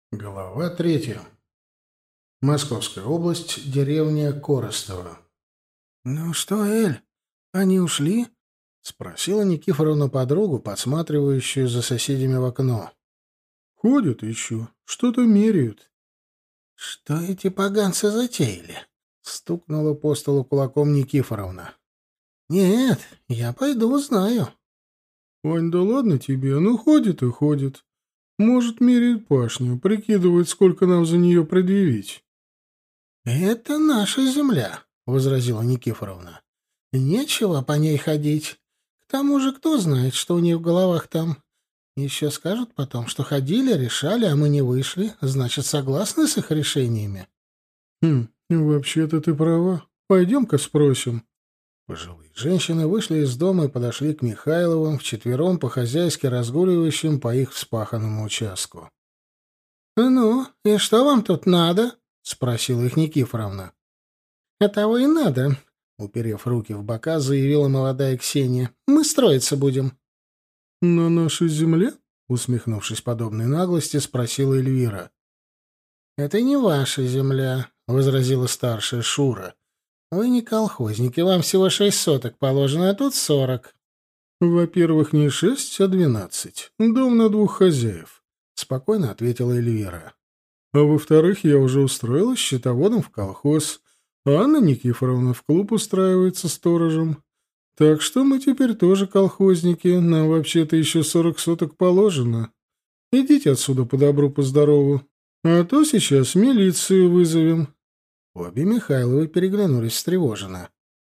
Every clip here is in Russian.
Глава третья. Московская область, деревня Коростова. «Ну что, Эль, они ушли?» — спросила Никифоровна подругу, подсматривающую за соседями в окно. «Ходят еще, что-то меряют». «Что эти поганцы затеяли?» — стукнула по столу кулаком Никифоровна. «Нет, я пойду узнаю». «Вань, да ладно тебе, ну ходит и ходит. Может, меряет пашню, прикидывает, сколько нам за нее предъявить». «Это наша земля», — возразила Никифоровна. «Нечего по ней ходить. К тому же, кто знает, что у них в головах там. Еще скажут потом, что ходили, решали, а мы не вышли. Значит, согласны с их решениями?» «Вообще-то ты права. Пойдем-ка спросим». Пожилые женщины вышли из дома и подошли к Михайловым, вчетвером по-хозяйски разгуливающим по их вспаханному участку. «Ну, и что вам тут надо?» — спросила их Никифоровна. «А того и надо», — уперев руки в бока, заявила молодая Ксения. «Мы строиться будем». «На нашей земле?» — усмехнувшись подобной наглости, спросила Эльвира. «Это не ваша земля», — возразила старшая Шура. «Вы не колхозники, вам всего 6 соток положено, а тут 40». «Во-первых, не 6, а 12. Дом на 2 хозяев», — спокойно ответила Эльвира. «А во-вторых, я уже устроилась счетоводом в колхоз, а Анна Никифоровна в клуб устраивается сторожем. Так что мы теперь тоже колхозники, нам вообще-то еще 40 соток положено. Идите отсюда по добру, по здорову, а то сейчас милицию вызовем». Обе Михайловы переглянулись встревоженно.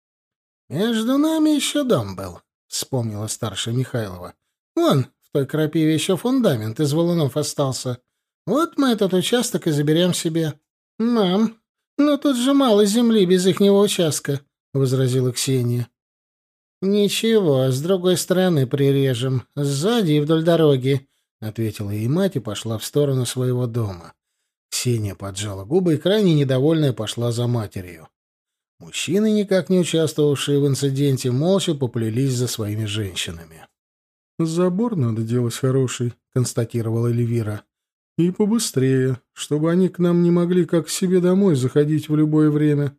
«Между нами еще дом был», — вспомнила старшая Михайлова. «Вон, в той крапиве еще фундамент из валунов остался. Вот мы этот участок и заберем себе». «Мам, но тут же мало земли без ихнего участка», — возразила Ксения. «Ничего, с другой стороны прирежем, сзади и вдоль дороги», — ответила ей мать и пошла в сторону своего дома. Ксения поджала губы и, крайне недовольная, пошла за матерью. Мужчины, никак не участвовавшие в инциденте, молча поплелись за своими женщинами. «Забор надо делать хороший», — констатировала Эльвира. «И побыстрее, чтобы они к нам не могли как к себе домой заходить в любое время».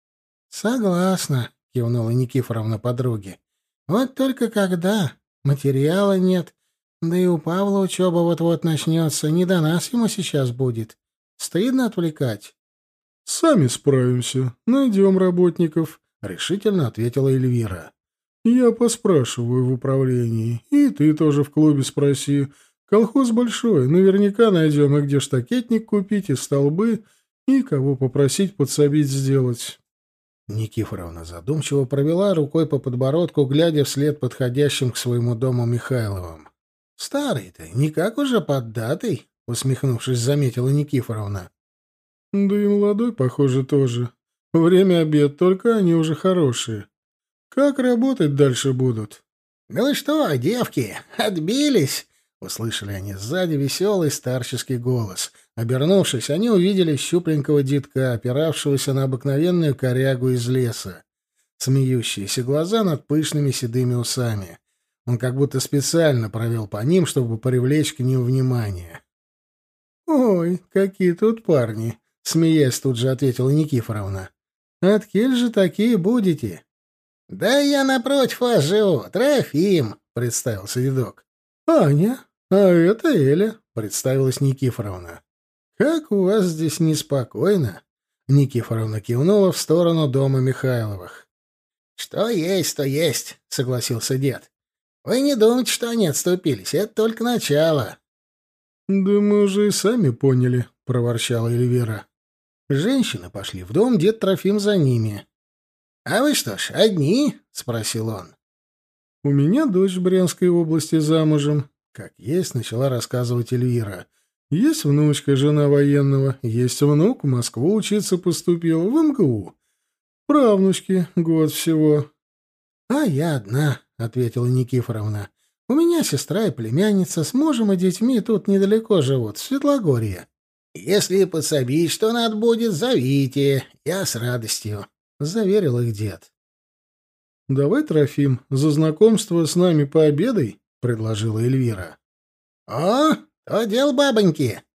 «Согласна», — кивнула Никифоровна подруге. «Вот только когда? Материала нет. Да и у Павла учеба вот-вот начнется. Не до нас ему сейчас будет. Стыдно отвлекать». «Сами справимся. Найдем работников», — решительно ответила Эльвира. «Я поспрашиваю в управлении. И ты тоже в клубе спроси. Колхоз большой. Наверняка найдем, и где штакетник купить, и столбы, и кого попросить подсобить сделать». Никифоровна задумчиво провела рукой по подбородку, глядя вслед подходящим к своему дому Михайловым. «Старый-то, никак уже поддатый», — усмехнувшись, заметила Никифоровна. «Да и молодой, похоже, тоже. Время обед, только они уже хорошие. Как работать дальше будут?» «Ну что, девки, отбились?» — услышали они сзади веселый старческий голос. Обернувшись, они увидели щупленького детка, опиравшегося на обыкновенную корягу из леса. Смеющиеся глаза над пышными седыми усами. Он как будто специально провел по ним, чтобы привлечь к ним внимание. «Ой, какие тут парни!» — смеясь тут же ответила Никифоровна. «Откель же такие будете?» «Да я напротив вас живу, Трофим», — представился дедок. «Аня, а это Эля», — представилась Никифоровна. «Как у вас здесь неспокойно?» — Никифоровна кивнула в сторону дома Михайловых. «Что есть, то есть», — согласился дед. «Вы не думайте, что они отступились, это только начало». «Да мы уже и сами поняли», — проворчала Эльвира. Женщины пошли в дом, дед Трофим за ними. «А вы что ж, одни?» — спросил он. «У меня дочь в Брянской области замужем», — как есть начала рассказывать Эльвира. «Есть внучка, жена военного, есть внук, в Москву учиться поступил, в МГУ. Правнучки, год всего». «А я одна», — ответила Никифоровна. «У меня сестра и племянница с мужем и детьми тут недалеко живут, в Светлогорье». «Если подсобить, что надо будет, зовите, я с радостью», — заверил их дед. «Давай, Трофим, за знакомство с нами пообедай», — предложила Эльвира. «О, то дело бабоньки»,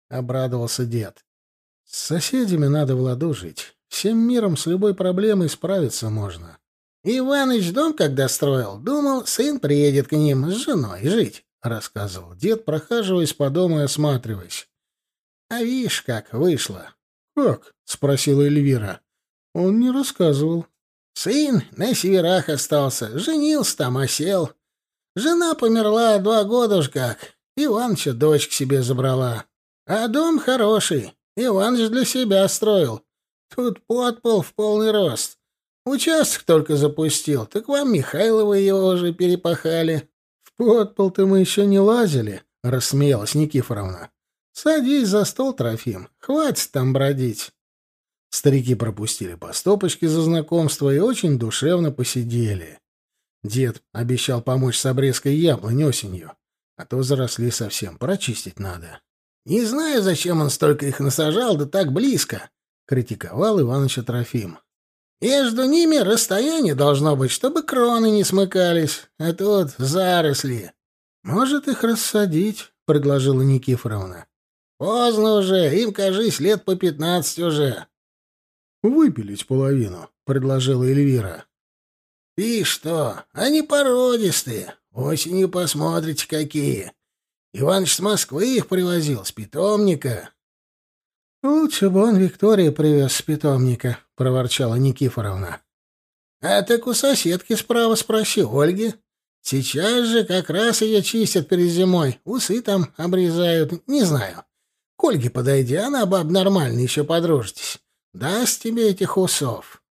обрадовался дед. С соседями надо в ладу жить. Всем миром с любой проблемой справиться можно. Иваныч дом когда строил, думал, сын приедет к ним с женой жить, рассказывал дед, прохаживаясь по дому и осматриваясь. А видишь, как вышло. Как? Спросила Эльвира. Он не рассказывал. Сын на северах остался, женился там, осел. Жена померла 2 года уж как. Иваныча дочь к себе забрала. А дом хороший. Иваныч для себя строил. Тут подпол в полный рост. Участок только запустил, так вам Михайловы его уже перепахали. — В подпол-то мы еще не лазили, — рассмеялась Никифоровна. — Садись за стол, Трофим, хватит там бродить. Старики пропустили по стопочке за знакомство и очень душевно посидели. Дед обещал помочь с обрезкой яблонь осенью, а то заросли совсем, прочистить надо. — Не знаю, зачем он столько их насажал, да так близко, — критиковал Иваныч Трофим. — Между ними расстояние должно быть, чтобы кроны не смыкались, а тут заросли. — Может, их рассадить, — предложила Никифоровна. — Поздно уже, им, кажись, лет по 15 уже. — Выпилить половину, — предложила Эльвира. — И что, они породистые, осенью посмотрите какие. Иваныч с Москвы их привозил, с питомника. — Лучше бы он Викторию привез с питомника, — проворчала Никифоровна. — А так у соседки справа спроси, Ольги. Сейчас же как раз ее чистят перед зимой, усы там обрезают, не знаю. К Ольге подойди, она баб нормальная, еще подружитесь. Даст тебе этих усов.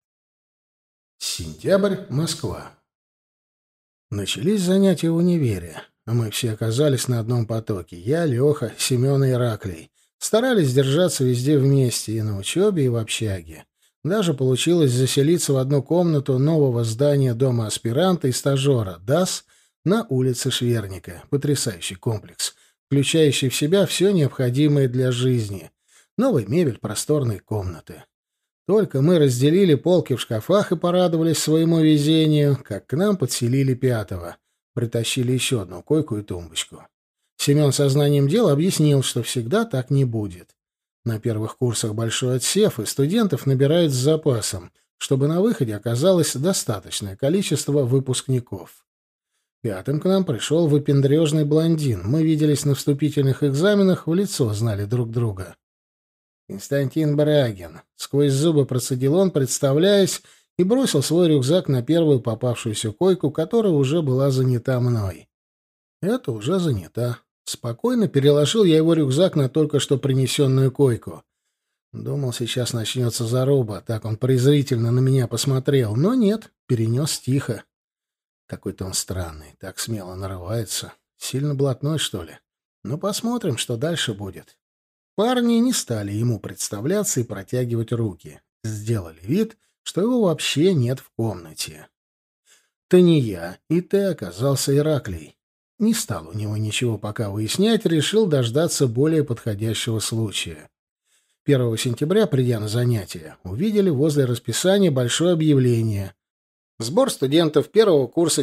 Сентябрь, Москва. Начались занятия в универе. Мы все оказались на одном потоке. Я, Леха, Семен и Ираклий. Старались держаться везде вместе, и на учебе, и в общаге. Даже получилось заселиться в одну комнату нового здания дома аспиранта и стажера ДАС на улице Шверника. Потрясающий комплекс, включающий в себя все необходимое для жизни. Новая мебель, просторные комнаты. Только мы разделили полки в шкафах и порадовались своему везению, как к нам подселили 5-го. Притащили еще одну койку и тумбочку. Семен сознанием дела объяснил, что всегда так не будет. На первых курсах большой отсев, и студентов набирают с запасом, чтобы на выходе оказалось достаточное количество выпускников. 5-м к нам пришел выпендрежный блондин. Мы виделись на вступительных экзаменах, в лицо знали друг друга. «Константин Брагин», — сквозь зубы процедил он, представляясь, и бросил свой рюкзак на первую попавшуюся койку, которая уже была занята мной. Это уже занята. Спокойно переложил я его рюкзак на только что принесенную койку. Думал, сейчас начнется заруба, так он презрительно на меня посмотрел, но нет, перенес тихо. Какой-то он странный, так смело нарывается. Сильно блатной, что ли? Ну, посмотрим, что дальше будет. Парни не стали ему представляться и протягивать руки. Сделали вид, что его вообще нет в комнате. Ты не я, и ты оказался Ираклий. Не стал у него ничего пока выяснять, решил дождаться более подходящего случая. 1 сентября, придя на занятия, увидели возле расписания большое объявление. Сбор студентов первого курса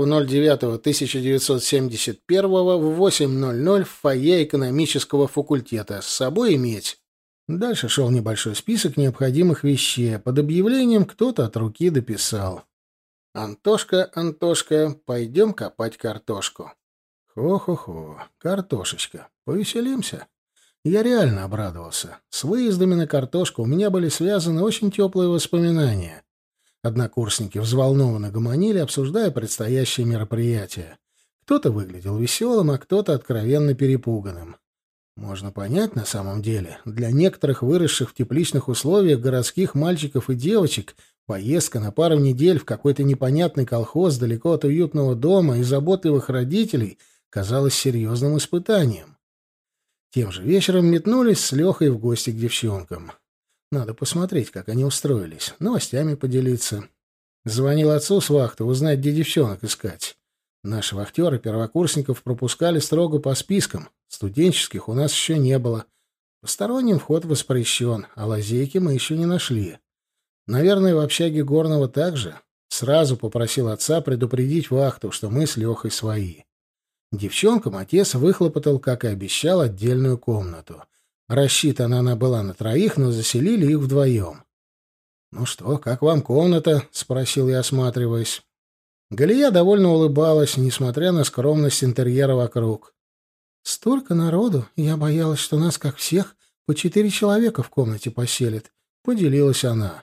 10.09.1971 в 8:00 в фойе экономического факультета. С собой иметь. Дальше шел небольшой список необходимых вещей. Под объявлением кто-то от руки дописал. «Антошка, Антошка, пойдем копать картошку». Хо-хо-хо, картошечка. Повеселимся. Я реально обрадовался. С выездами на картошку у меня были связаны очень теплые воспоминания. Однокурсники взволнованно гомонили, обсуждая предстоящее мероприятие. Кто-то выглядел веселым, а кто-то откровенно перепуганным. Можно понять на самом деле. Для некоторых выросших в тепличных условиях городских мальчиков и девочек поездка на пару недель в какой-то непонятный колхоз далеко от уютного дома и заботливых родителей казалась серьезным испытанием. Тем же вечером метнулись с Лехой в гости к девчонкам. Надо посмотреть, как они устроились, новостями поделиться. Звонил отцу с вахты, узнать, где девчонок искать. Наши вахтеры первокурсников пропускали строго по спискам. Студенческих у нас еще не было. Посторонним вход воспрещен, а лазейки мы еще не нашли. Наверное, в общаге Горного также. Сразу попросил отца предупредить вахту, что мы с Лехой свои. Девчонкам отец выхлопотал, как и обещал, отдельную комнату. Рассчитана она была на троих, но заселили их вдвоем. «Ну что, как вам комната?» — спросил я, осматриваясь. Галия довольно улыбалась, несмотря на скромность интерьера вокруг. «Столько народу, я боялась, что нас, как всех, по 4 человека в комнате поселят», — поделилась она.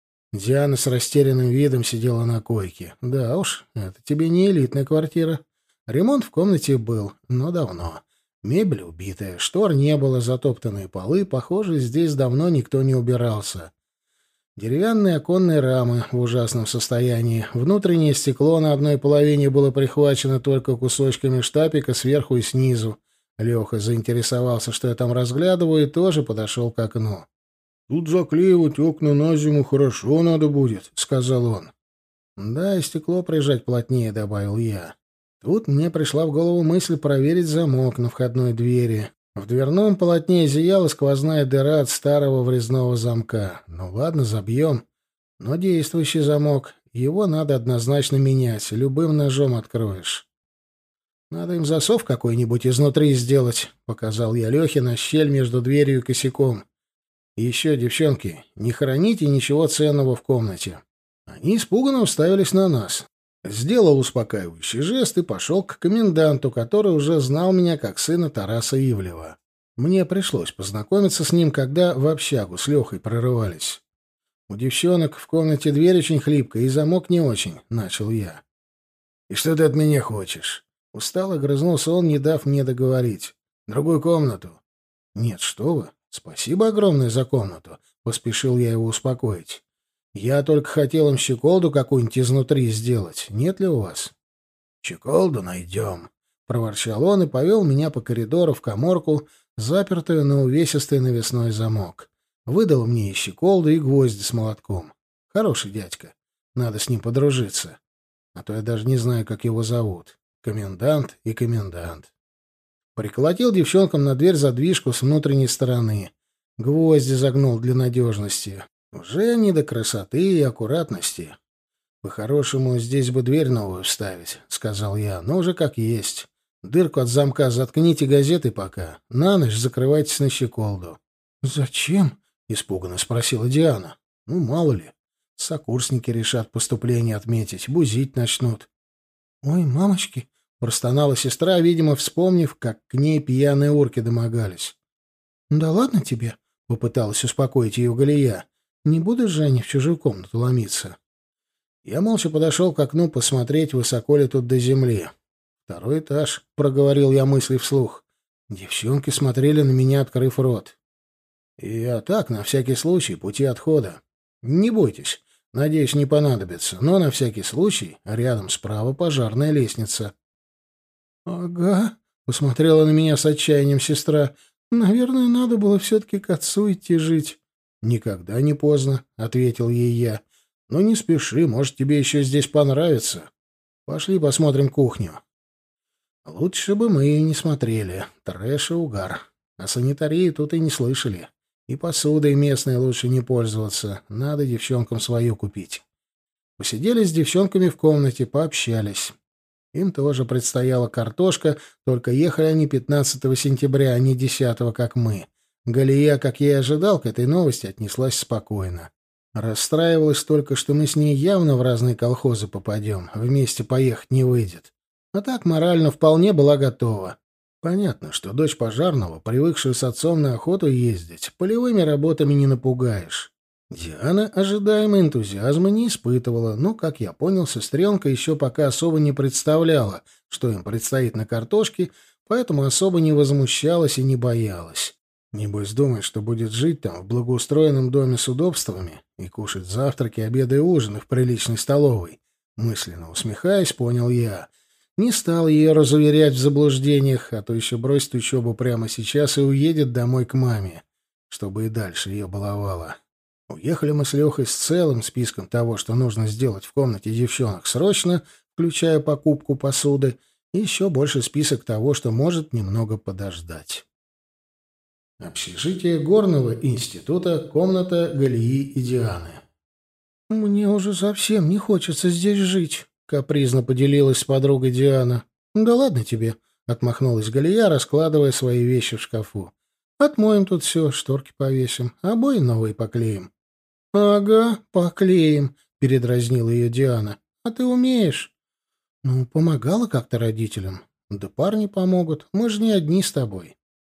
Диана с растерянным видом сидела на койке. «Да уж, это тебе не элитная квартира. Ремонт в комнате был, но давно. Мебель убитая, штор не было, затоптанные полы. Похоже, здесь давно никто не убирался. Деревянные оконные рамы в ужасном состоянии. Внутреннее стекло на одной половине было прихвачено только кусочками штапика сверху и снизу. Леха заинтересовался, что я там разглядываю, и тоже подошел к окну. «Тут заклеивать окна на зиму хорошо надо будет», — сказал он. «Да, и стекло прижать плотнее», — добавил я. Тут мне пришла в голову мысль проверить замок на входной двери. В дверном полотне зияла сквозная дыра от старого врезного замка. Ну ладно, забьем. Но действующий замок, его надо однозначно менять, любым ножом откроешь. «Надо им засов какой-нибудь изнутри сделать», — показал я Лехе на щель между дверью и косяком. «И еще, девчонки, не храните ничего ценного в комнате». Они испуганно уставились на нас. Сделал успокаивающий жест и пошел к коменданту, который уже знал меня как сына Тараса Ивлева. Мне пришлось познакомиться с ним, когда в общагу с Лехой прорывались. «У девчонок в комнате дверь очень хлипкая, и замок не очень», — начал я. «И что ты от меня хочешь?» Устало грызнулся он, не дав мне договорить. «Другую комнату?» «Нет, что вы. Спасибо огромное за комнату», — поспешил я его успокоить. «Я только хотел им щеколду какую-нибудь изнутри сделать. Нет ли у вас?» «Щеколду найдем», — проворчал он и повел меня по коридору в каморку, запертую на увесистый навесной замок. Выдал мне и щеколду, и гвозди с молотком. Хороший дядька. Надо с ним подружиться. А то я даже не знаю, как его зовут. Комендант и комендант. Приколотил девчонкам на дверь задвижку с внутренней стороны. Гвозди загнул для надежности. Уже не до красоты и аккуратности. «По-хорошему, здесь бы дверь новую вставить», — сказал я, — «но уже как есть. Дырку от замка заткните газетой пока. На ночь закрывайтесь на щеколду». «Зачем?» — испуганно спросила Диана. «Ну, мало ли. Сокурсники решат поступление отметить, бузить начнут». «Ой, мамочки!» — простонала сестра, видимо, вспомнив, как к ней пьяные урки домогались. «Да ладно тебе?» — попыталась успокоить ее Галия. «Не будешь же они в чужую комнату ломиться?» Я молча подошел к окну посмотреть, высоко ли тут до земли. «Второй этаж», — проговорил я мысли вслух. Девчонки смотрели на меня, открыв рот. «Я так, на всякий случай, пути отхода. Не бойтесь, надеюсь, не понадобится, но на всякий случай рядом справа пожарная лестница». «Ага», — посмотрела на меня с отчаянием сестра. «Наверное, надо было все-таки к отцу идти жить». «Никогда не поздно», — ответил ей я. «Но не спеши, может, тебе еще здесь понравится. Пошли посмотрим кухню». Лучше бы мы ее не смотрели. Трэш и угар. О санитарии тут и не слышали. И посудой местной лучше не пользоваться. Надо девчонкам свою купить. Посидели с девчонками в комнате, пообщались. Им тоже предстояла картошка, только ехали они 15 сентября, а не 10, как мы. Галия, как я и ожидал, к этой новости отнеслась спокойно. Расстраивалась только, что мы с ней явно в разные колхозы попадем, вместе поехать не выйдет. А так морально вполне была готова. Понятно, что дочь пожарного, привыкшую с отцом на охоту ездить, полевыми работами не напугаешь. Диана ожидаемо энтузиазма не испытывала, но, как я понял, сестренка еще пока особо не представляла, что им предстоит на картошке, поэтому особо не возмущалась и не боялась. Небось, думает, что будет жить там в благоустроенном доме с удобствами и кушать завтраки, обеды и ужины в приличной столовой. Мысленно усмехаясь, понял я. Не стал ее разуверять в заблуждениях, а то еще бросит учебу прямо сейчас и уедет домой к маме, чтобы и дальше ее баловала. Уехали мы с Лехой с целым списком того, что нужно сделать в комнате девчонок срочно, включая покупку посуды, и еще больше список того, что может немного подождать. Общежитие Горного института, комната Галии и Дианы. «Мне уже совсем не хочется здесь жить», — капризно поделилась с подругой Диана. «Да ладно тебе», — отмахнулась Галия, раскладывая свои вещи в шкафу. Отмоем тут все, шторки повесим, обои новые поклеим». «Ага, поклеим», — передразнила ее Диана. «А ты умеешь?» «Ну, помогала как-то родителям. Да парни помогут, мы же не одни с тобой».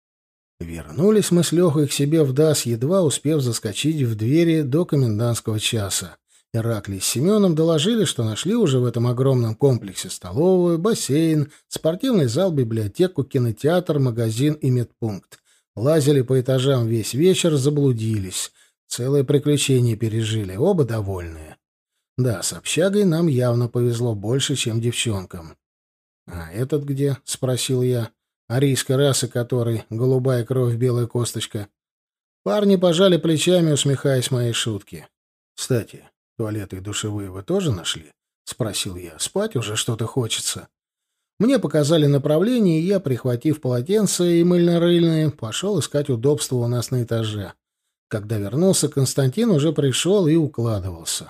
Вернулись мы с Лехой к себе в ДАС, едва успев заскочить в двери до комендантского часа. Ираклий с Семеном доложили, что нашли уже в этом огромном комплексе столовую, бассейн, спортивный зал, библиотеку, кинотеатр, магазин и медпункт. Лазили по этажам весь вечер, заблудились. Целое приключение пережили, оба довольные. Да, с общагой нам явно повезло больше, чем девчонкам. «А этот где?» — спросил я. «Арийской расы который, голубая кровь, белая косточка». Парни пожали плечами, усмехаясь моей шутке. «Кстати, туалеты и душевые вы тоже нашли?» — спросил я. «Спать уже что-то хочется». Мне показали направление, и я, прихватив полотенце и мыльно-рыльные, пошел искать удобства у нас на этаже. Когда вернулся, Константин уже пришел и укладывался.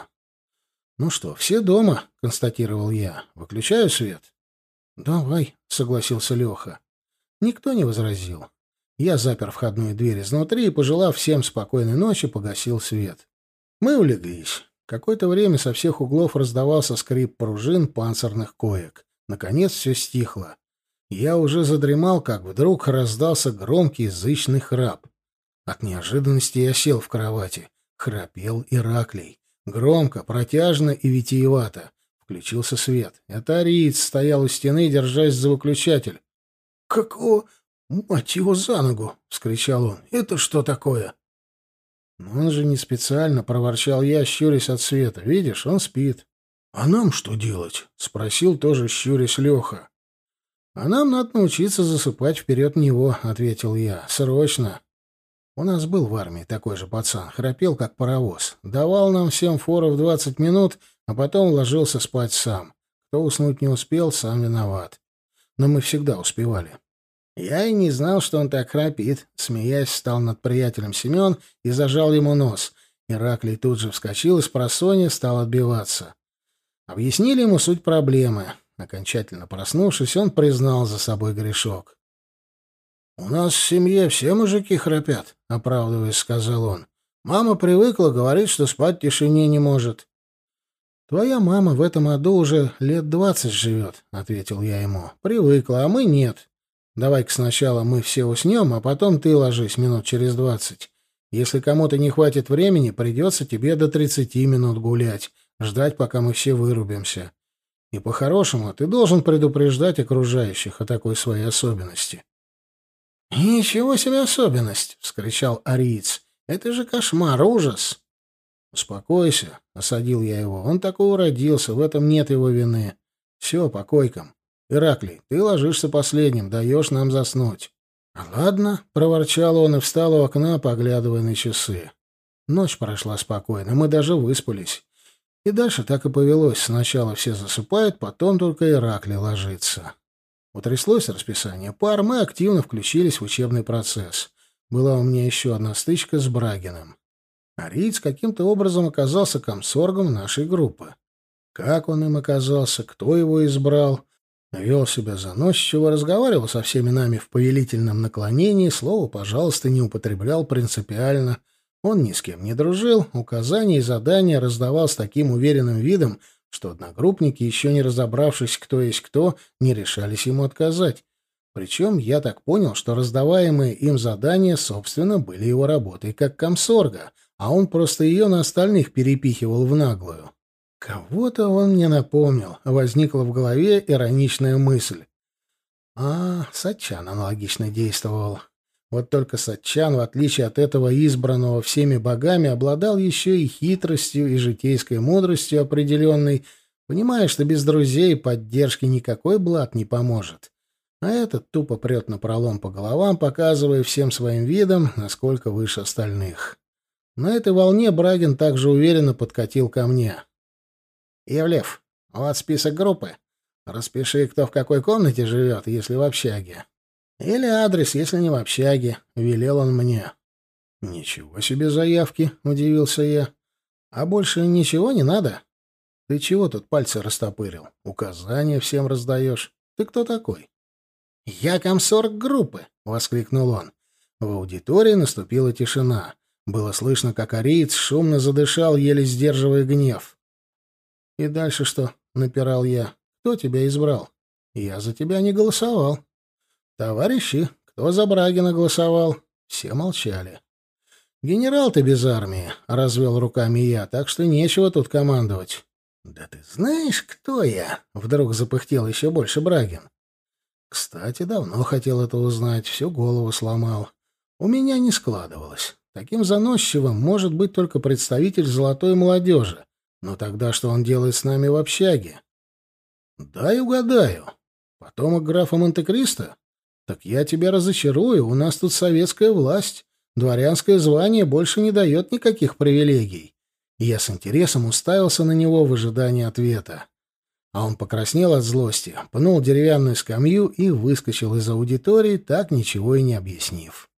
«Ну что, все дома?» — констатировал я. «Выключаю свет?» «Давай», — согласился Леха. Никто не возразил. Я запер входную дверь изнутри и, пожелав всем спокойной ночи, погасил свет. Мы улеглись. Какое-то время со всех углов раздавался скрип пружин панцирных коек. Наконец все стихло. Я уже задремал, как вдруг раздался громкий зычный храп. От неожиданности я сел в кровати. Храпел Ираклий. Громко, протяжно и витиевато. Включился свет. Это ариец стоял у стены, держась за выключатель. «Какого... мать его за ногу!» — вскричал он. «Это что такое?» «Но он же не специально», — проворчал я, щурясь от света. «Видишь, он спит». «А нам что делать?» — спросил тоже щурясь Леха. «А нам надо научиться засыпать вперед него», — ответил я. «Срочно». У нас был в армии такой же пацан, храпел как паровоз. Давал нам всем фору в 20 минут, а потом ложился спать сам. Кто уснуть не успел, сам виноват. Но мы всегда успевали. Я и не знал, что он так храпит. Смеясь, встал над приятелем Семен и зажал ему нос. Ираклий тут же вскочил и спросонья стал отбиваться. Объяснили ему суть проблемы. Окончательно проснувшись, он признал за собой грешок. «У нас в семье все мужики храпят», — оправдываясь, сказал он. «Мама привыкла, говорит, что спать в тишине не может». «Твоя мама в этом аду уже лет 20 живет», — ответил я ему. «Привыкла, а мы нет. Давай-ка сначала мы все уснем, а потом ты ложись минут через 20. Если кому-то не хватит времени, придется тебе до 30 минут гулять, ждать, пока мы все вырубимся. И по-хорошему ты должен предупреждать окружающих о такой своей особенности». «Ничего себе особенность!» — вскричал ариец. «Это же кошмар, ужас!» «Успокойся», — осадил я его. «Он такой уродился, в этом нет его вины. Все, по койкам. Ираклий, ты ложишься последним, даешь нам заснуть». «Ладно», — проворчал он и встал у окна, поглядывая на часы. Ночь прошла спокойно, мы даже выспались. И дальше так и повелось. Сначала все засыпают, потом только Ираклий ложится. Утряслось расписание пар, мы активно включились в учебный процесс. Была у меня еще одна стычка с Брагиным. Ариец каким-то образом оказался комсоргом нашей группы. Как он им оказался, кто его избрал, вел себя заносчиво, разговаривал со всеми нами в повелительном наклонении, слово «пожалуйста» не употреблял принципиально. Он ни с кем не дружил, указания и задания раздавал с таким уверенным видом, что одногруппники, еще не разобравшись, кто есть кто, не решались ему отказать. Причем я так понял, что раздаваемые им задания, собственно, были его работой как комсорга, а он просто ее на остальных перепихивал в наглую. Кого-то он мне напомнил, возникла в голове ироничная мысль. Сатчан аналогично действовал. Вот только Сатчан, в отличие от этого избранного всеми богами, обладал еще и хитростью и житейской мудростью определенной, понимая, что без друзей и поддержки никакой блат не поможет. А этот тупо прет напролом по головам, показывая всем своим видом, насколько выше остальных. На этой волне Брагин также уверенно подкатил ко мне. «Ивлев, вот список группы. Распиши, кто в какой комнате живет, если в общаге. Или адрес, если не в общаге», — велел он мне. «Ничего себе заявки», — удивился я. «А больше ничего не надо? Ты чего тут пальцы растопырил? Указания всем раздаешь. Ты кто такой?» «Я комсорг группы», — воскликнул он. В аудитории наступила тишина. Было слышно, как ариец шумно задышал, еле сдерживая гнев. «И дальше что?» — напирал я. «Кто тебя избрал?» «Я за тебя не голосовал». «Товарищи, кто за Брагина голосовал?» Все молчали. «Генерал ты без армии», — развел руками я, — «так что нечего тут командовать». «Да ты знаешь, кто я?» — вдруг запыхтел еще больше Брагин. Кстати, давно хотел это узнать, всю голову сломал. У меня не складывалось. Таким заносчивым может быть только представитель золотой молодежи. Но тогда что он делает с нами в общаге? Дай угадаю. Потомок графа Монте-Кристо? Так я тебя разочарую, у нас тут советская власть. Дворянское звание больше не дает никаких привилегий. И я с интересом уставился на него в ожидании ответа. А он покраснел от злости, пнул деревянную скамью и выскочил из аудитории, так ничего и не объяснив.